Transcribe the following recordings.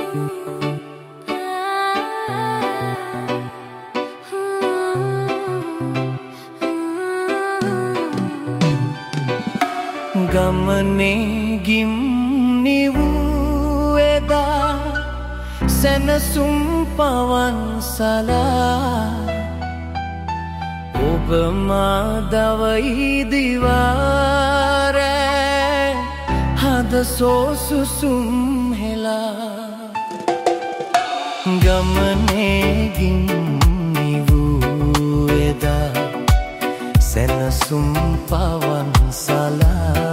ගමනේ ගිම්නි වූ එදා සැනසුම් පවන්සලා ඔබ මා දවයි දිවාරෑ හද සෝසුසුම් හෙලා ගමනේ ගිම්නි වූ එදා සැනසුම් පවන්සලා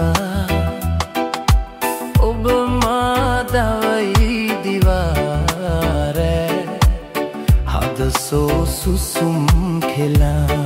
ඔබ මා දවයි දිවාරෑ හද සෝසුසුම් කෙලා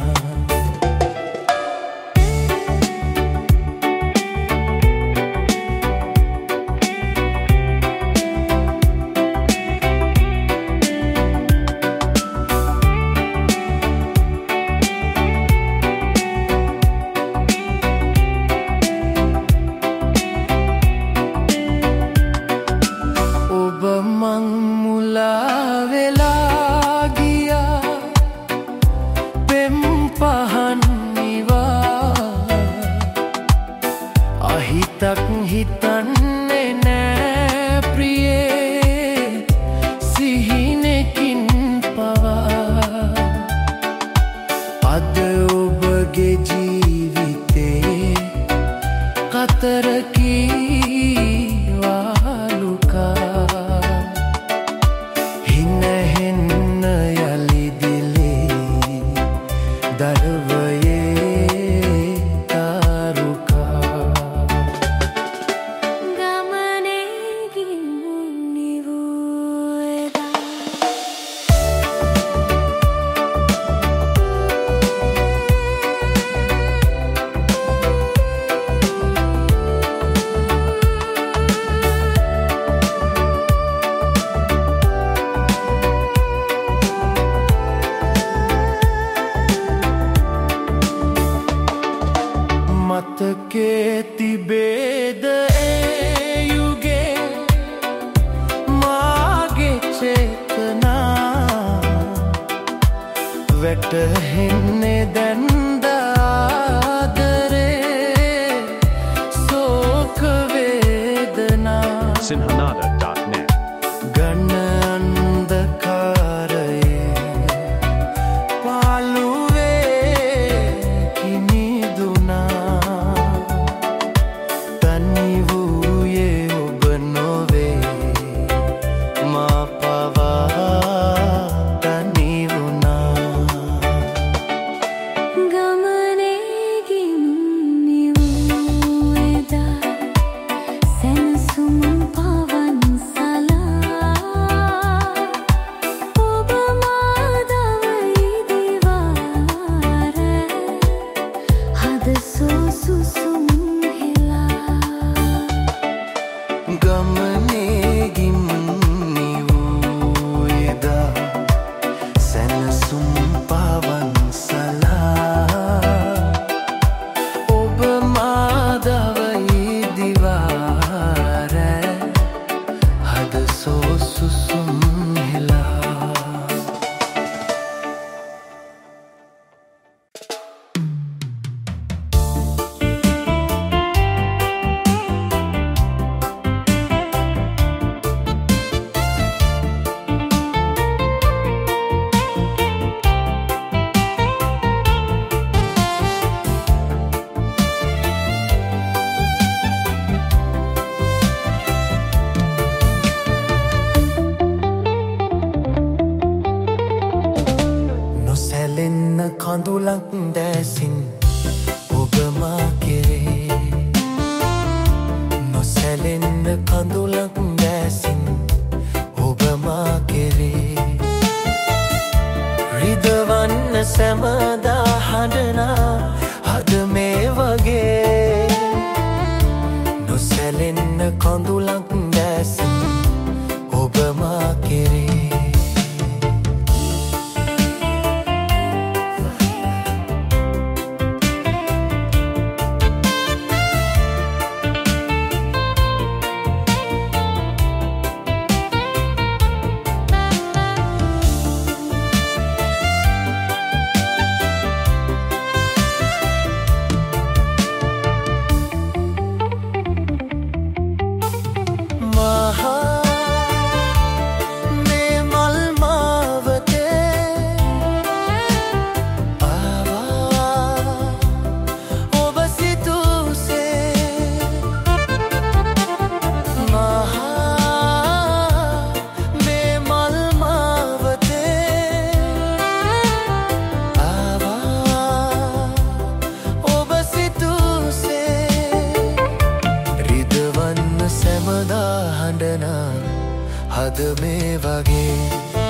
හද මේ වගේ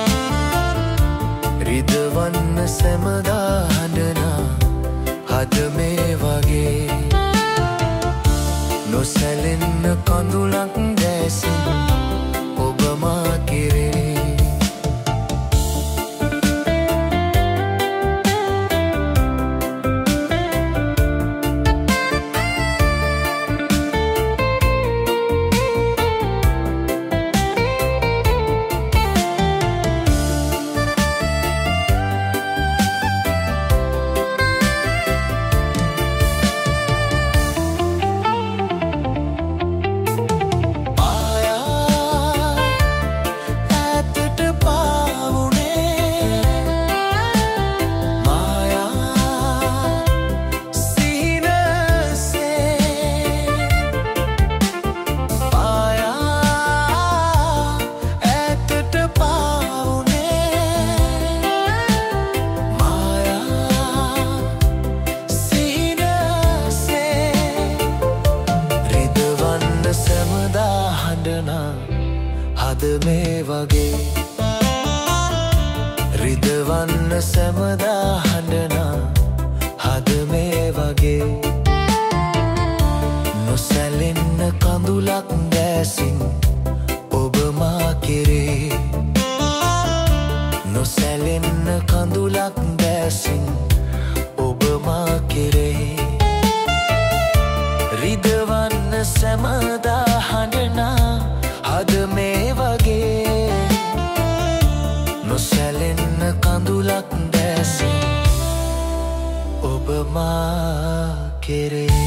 රිදවන්න සැමදා හඬනා හද මේ වගේ නොසැලෙන්න කඳුලක් දැසින් ඔබ මා කෙරේ හද මේ වගේ රිදවන්න සැමදා හඬනා හද මේ වගේ නොසැලෙන්න කඳුලක් දැසින් ඔබ මා කෙරේ නොසැලෙන්න කඳුලක් දැසින් ඔබ මා කෙරේ රිදවන්න සැමදා හඬනා හද මේ වගේ නොසැලෙන්න කඳුලක් දැසින් ඔබ මා කෙරේ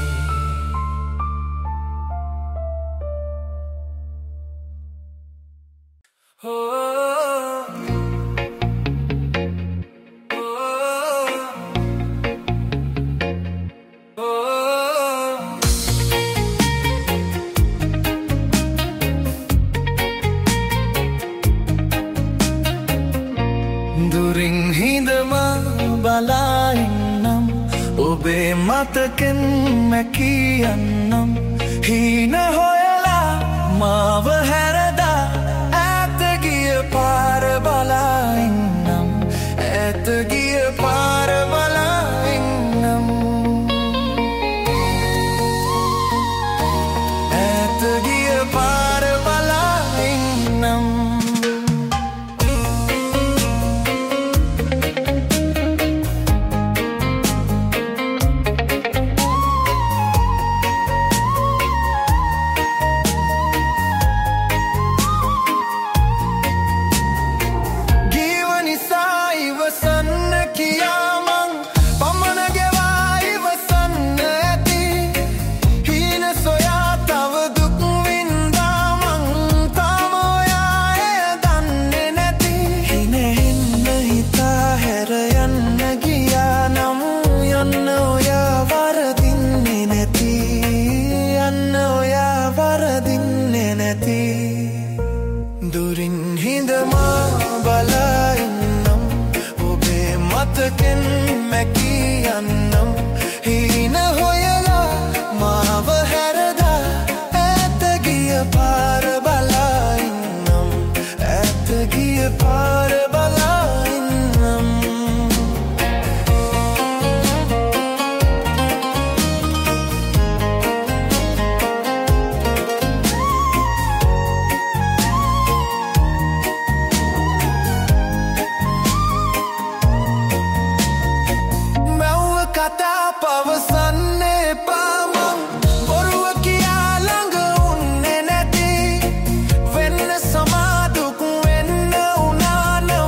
දුරින් හිඳම බලා ඉන්නම් ඔබේ මතකෙන් මැකී යන්නම් හීන හොයලා මාව හැරදා ඈත ගිය පාර බලා ඉන්නම් ඈත ගිය පාර බලා ඉන්නම් ඈත ගිය පාර බලා ඉන්නම් දුරින් හිඳම බලා ඉන්නම් ඔබේ මතකෙන් මැකී යන්නම් හීන හොයලා මාව හැරදා ඈත ගිය පාර බලා ඉන්නම් ඈත ගිය පාර බලා ඉන්නම් පවසන්නේ පාමං බොරුව කියා ළඟ උන්නේ නැති වෙන්න සමාදුක් වෙන්න උනාන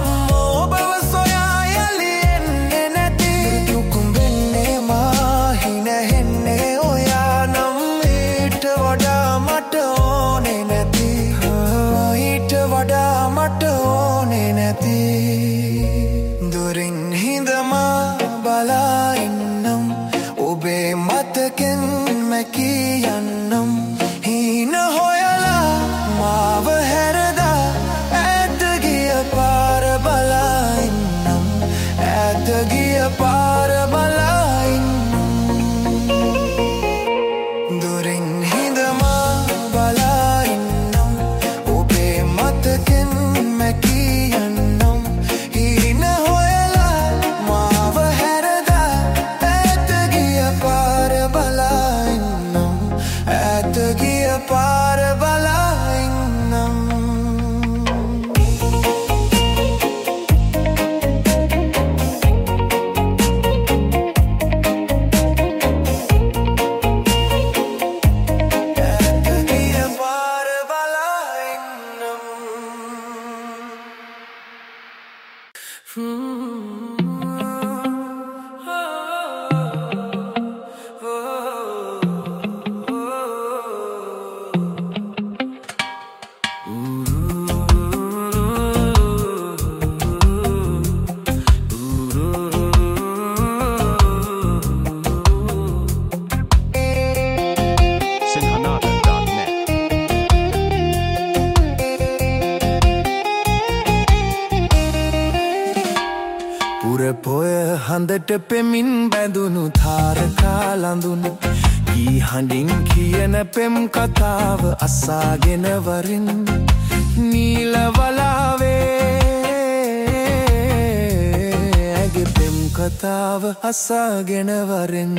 හඳට පෙමින් බැඳුණු තාරකා ලඳුන් ඊ හඬින් කියන පෙම් කතාව අසාගෙන වරින් නීල වලාවේ ඇගේ පෙම් කතාව අසාගෙන වරින්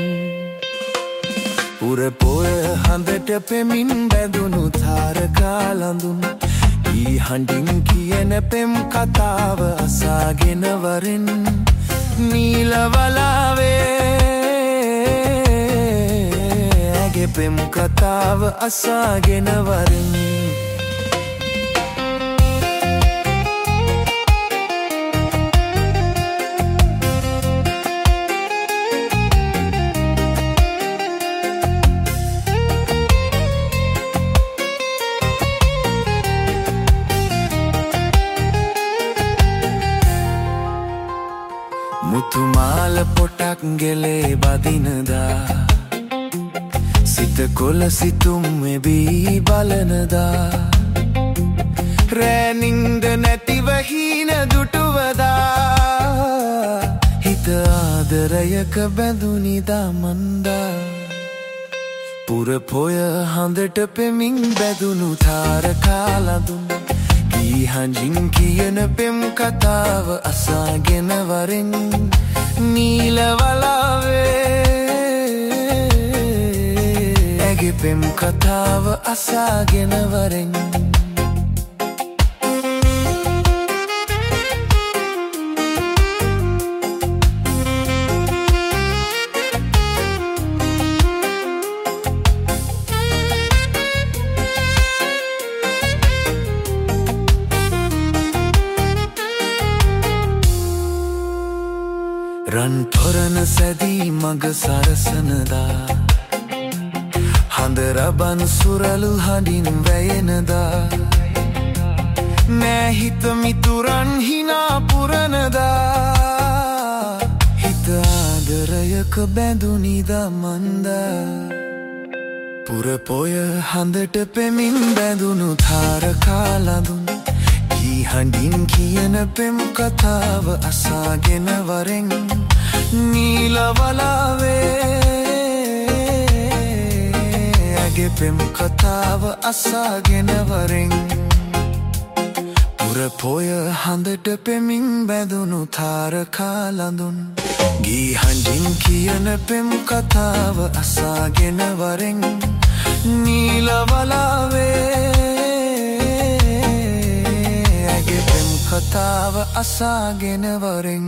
පුර පොය හඳට පෙමින් බැඳුණු තාරකා ලඳුන් ඊ හඬින් කියන පෙම් කතාව අසාගෙන වරින් නීල වලාවේ ඇගේ පෙම් කතාව අසාගෙන වරින් මුතුමාල පොටක් ගෙලේ බදිනදා සිත කොළ සිතුම් එබී බලනදා රෑනින්ද නැතිව හීන දුටුවදා හිත ආදරයක බැඳුනිදා මන්දා පුර පොය හඳට පෙමින් බැඳුණු තාරකා ලඳුන් ඊ හඬින් කියන පෙම් කතාව අසාගෙන වරින් නීල වලාවේ ඇගේ පෙම් කතාව අසාගෙන වරින් රන් තොරණ සැදී මග සරසනදා හඳ රබන් සුරළු හඬින් වැයෙනදා නෑ හිත මිතුරන් හිනා පුරනදා හිත ආදරයක බැඳුනිදා මන්දා පුර පොය හඳට පෙමින් බැඳුණු තාරකා ලඳුන් ඊ හඬින් කියන පෙම් කතාව අසාගෙන වරෙන් නීල වලාවේ ඇගේ පෙම් කතාව අසාගෙන වරෙන් පුර පොය හඳට පෙමින් බැඳුණු තාරකා ලඳුන් ගී හඬින් කියන පෙම් කතාව අසාගෙන වරෙන් නීල වලාවේ ඇගේ පෙම් කතාව අසාගෙන වරෙන්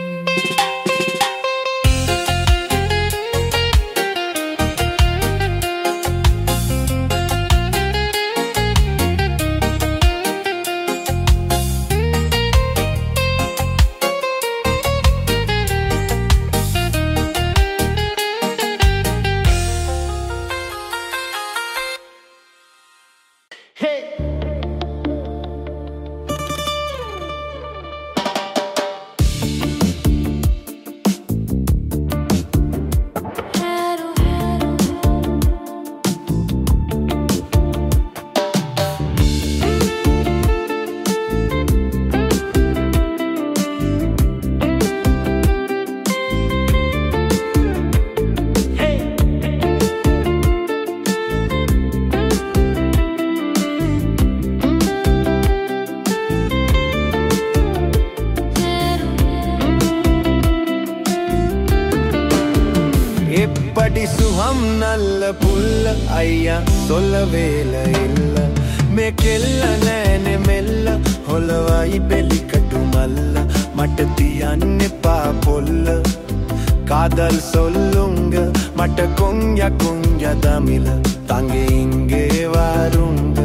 ఎప్పటి సుహం నల్ల పుల్ల అయ్యా సొల్లవేల ఇల్ల మేకెల్ల నేనే మెల్ల హొలవాయి బెలికటు మల్ల మට තියන්න එපා පොල්ල කාදල් සොල්ලුංග මට කොංජ කොංජ දමිල තංගේ ඉංගේ වාරුංග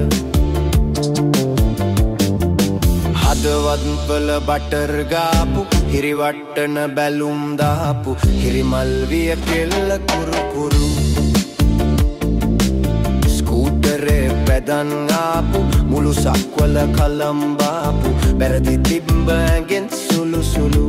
හදවත්වල බටර් ගාපු හිරිවට්ටන බැලුම් දාපු හිරිමල් විය කෙල්ල කුරු කුරු ස්කූටරේ පැදන් ආපු මුළු සක්වල කලම්බාපු බැරදි තිබ්බගෙන් සුළු සුළු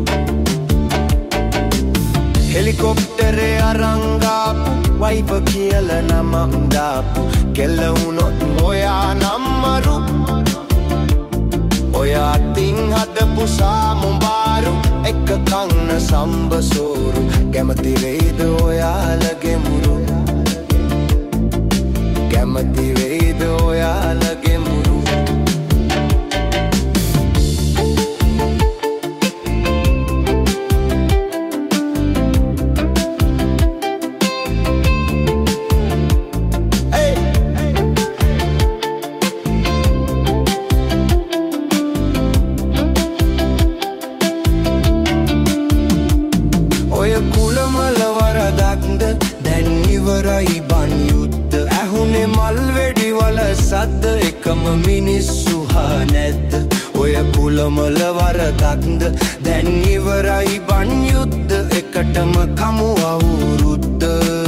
හෙලිකොප්ටරේ අරංගාපු වයිප කියල නමක් දාපු කෙල්ල වුණොත් ඔයා නම්මරු ඔයා අතින් හදපු සාමුබාරු එක කන්න සම්බසෝරු කැමති වෙයිද ඔයාලගේ මුරු කැමති වෙයිද ඔයාලගේ මුරු කුලමල වරදක්ද දැන් ඉවරයි බන් යුද්ධ ඇහුනේ මල් වෙඩි වල සද්ද එකම මිනිස්සු හා නැද්ද ඔය කුලමල වරදක්ද දැන් ඉවරයි බන් යුද්ධ එකටම කමු අවුරුද්ද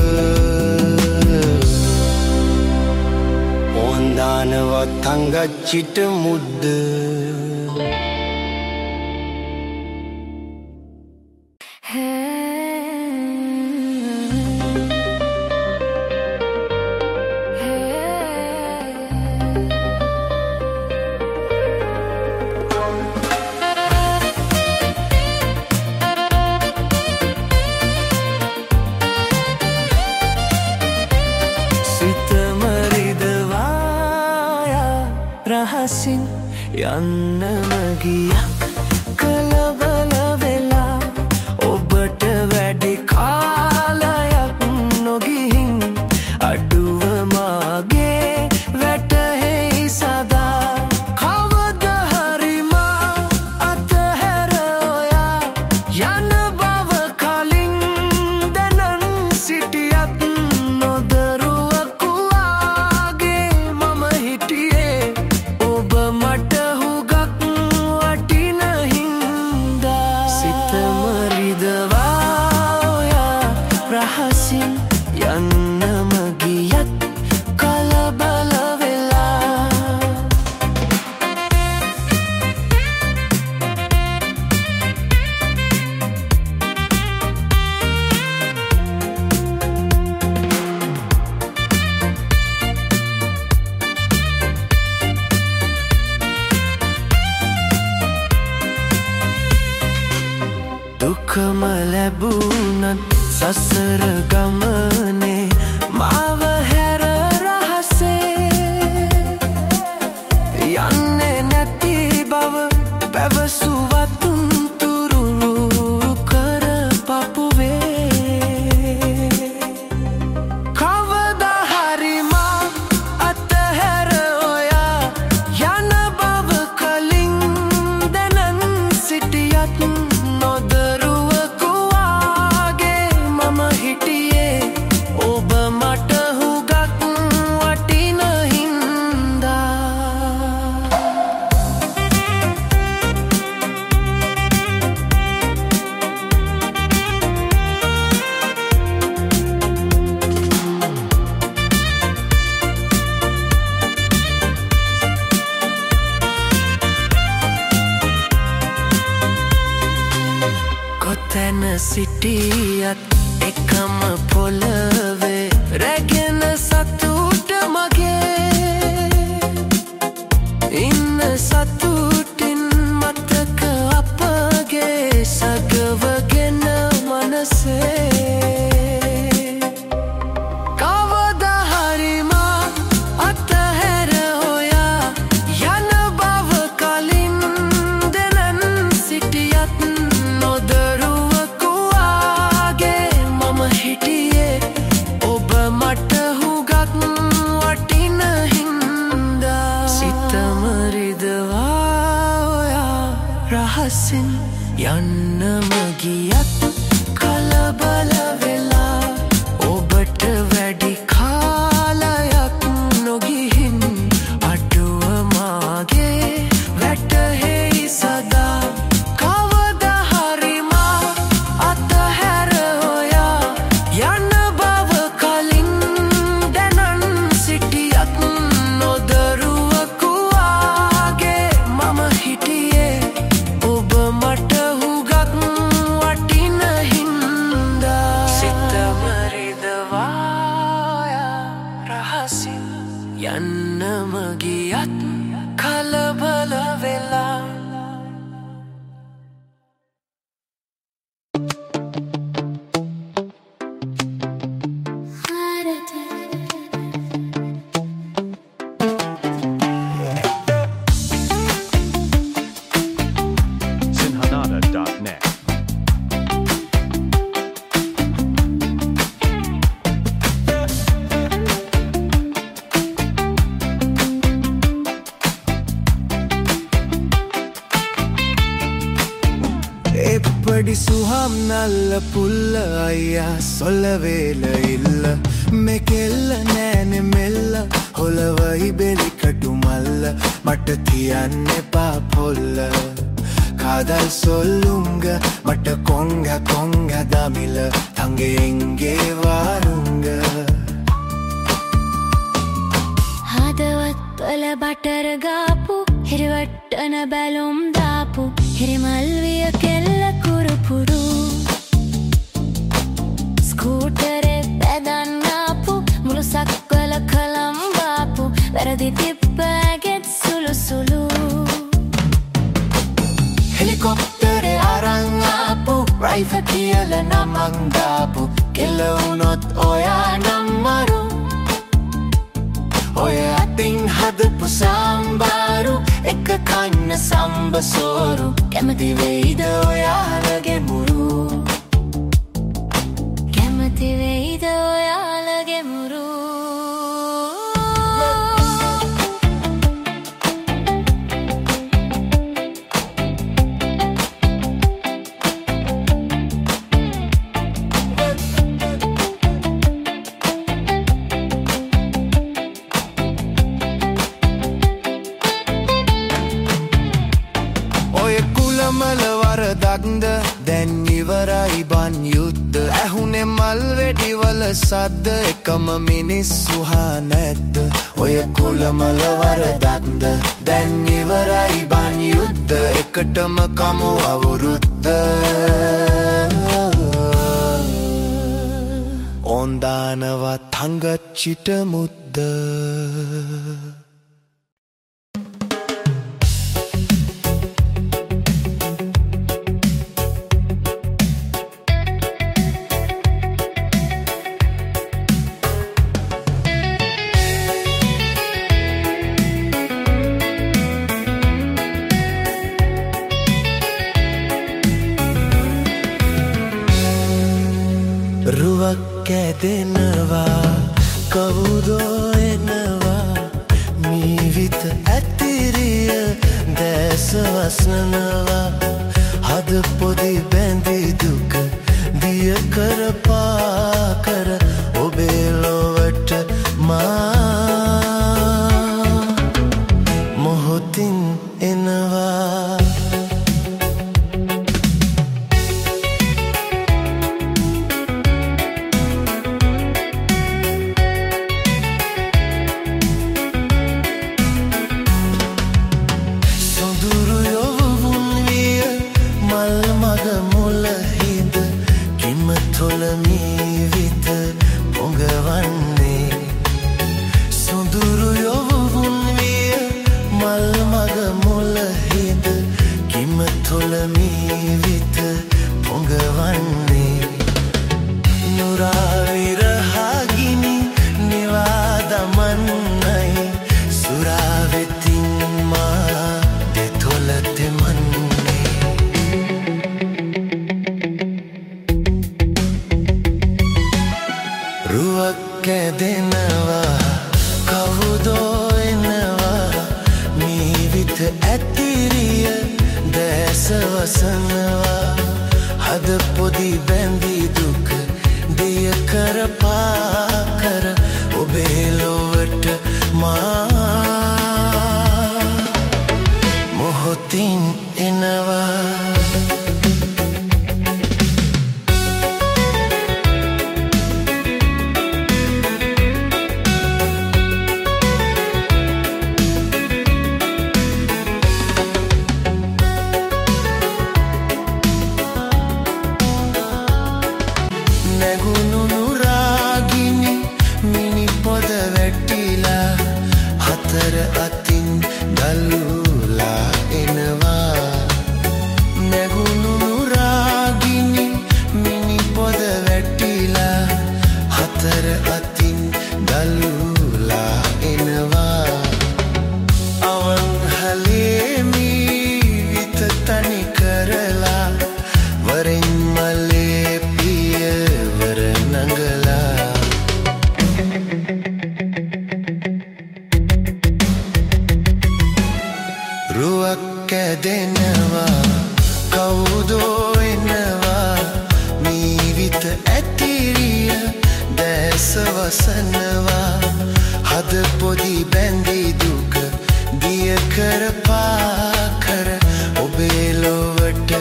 ඕන්දානවත් අංගච්චිට මුද්ද රහසින් යන්නම ගියා කලබල වෙලා ඔබට වැඩි කාලයක් නොගිහින් අඩුව මාගේ වැටහෙයි සදා කවද හරි මා අතහැර ඔයා යන බව කලින් දැනන් සිටියත් නොදරුවකු වාගේ මම හිටියේ මට හුගක් වටින හින්දා සිත මරිදවා ඔයා රහසින් යන්නම ගියත් කලබල වෙලා දුකම ලැබුණත් සසර ගමනේ මාව හැර රහසේ යන්නේ නැති බව පැවසුවත් තුරුරු කර පපුවේ කවදා හරි මා අතහැර ඔයා යන බව කලින් දැනන් සිටියත් නොදරුවකු වාගේ මම හිටියේ ඔබ මට හුගක් වටින හින්දා කොතැන සිටියත් එකම පොළවේ රැගෙන සතුට මගේ ඉන්න සතුටින් මතක අපගේ සගවගෙන මනසේ කවදා හරි මා අතහැර ඔයා යන බව කලින් දැනන් සිටියත් නොදරුවකු වාගේ මම හිටියේ ඔබ මට හුගක් වටින හින්දා සිත මරිදවා ඔයා රහසින් යන්නම ගියත් කලබල වෙලා ඔබට වැඩි කාලයක් නොගිහින් අඩුව මාගේ වැටහෙයි සදා කවදා හරි මා අතහැර ඔයා යන බව කලින් දැනන් සිටියත් නොදරුවකු වාගේ මම හිටියේ ඔබ මට හුගක් අපඩි සුහම් නල්ල පුල්ල අයියා සොල්ලවේල ඉල්ල මෙකෙල්ල නෑනෙ මෙල්ල හොලවයි බෙලිකටු මල්ල මට තියන්න එපා පොල්ල කාදල් සොල්ලුංග මට කොංග කොංග දමිල තංගෙන්ගේ වාරුංග හදවත් වල බටර් ගාපු හිරිවට්ටන බැලුම් දාපු හිරිමල්විය කෙල්ල කුරුපුරු ස්කූටරේ පැදන්නාපු මුළු සක්වල කළම් බාපු වැරදි තිප්පැගෙත් සුළු සුළු හෙලිකොප්ටරේ අරන් ආපු රයිෆ කියල නමක් දාපු කෙල්ල වුණොත් ඔයා නම් මරු ඔය අතින් හදපු සම්බාරු එක කන්න සම්බසෝරු කැමති වෙයිද ඔයාලගේ මුරු කැමති වෙයිද ඔයාලගේ මුරු මල වරදක්ද දැන් ඉවරයි බන් යුද්ධ ඇහුනේ මල් වෙඩිවල සද්ද එකම මිනිස්සු හා නැද්ද ඔය කුලමල වරදක්ද දැන් ඉවරයි බන් යුද්ධ එකටම කමු අවුරුද්ද ඔන්දානවත් හංගච්චිට මුද්ද රුවක් කැදෙනවා කවුදෝ එනවා මීවිත ඇතිරිය දැස වසනවා හද පොදි බැඳි දුක දිය කර පාකර ඔබේ ලොවට මා මොහොතින් එනවා මීවිත පොඟවන්නේ සොඳුරු යොවුන් විය මල් මග මුල හිද කිම තොල මීවිත පොඟවන්නේ නුරාවිරහගිනි නිවා දමන්නයි සුරාවෙතින් මා දෙතොල තෙමන්නේ රුවක් කැදෙනවා කවුදෝ එනවා මීවිත ඇතිරිය දැස වසනවා හද පොදි බැඳි දුක දිය කර පාකර ඔබේ ලොවට මා මොහොතින් එනවා නැගුණු නුරාගිනි මිනි පොද වැටිලා හතර අතින් ගල්ලා එනවා නැගුණු නුරාගිනි මිනි පොද වැටිලා හතර අතින් ගල්ලා එනවා අවන්හලේ මීවිත තනි කරලා වරෙන් මලේ රුවක් කැදෙනවා කවුදෝ එනවා ඉදිරිය දැස වසනවා හද පොදි බැඳි දුක දිය කර පාකර ඔබේ ලොවට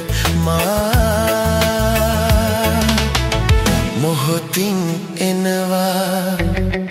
මා මොහොතින් එනවා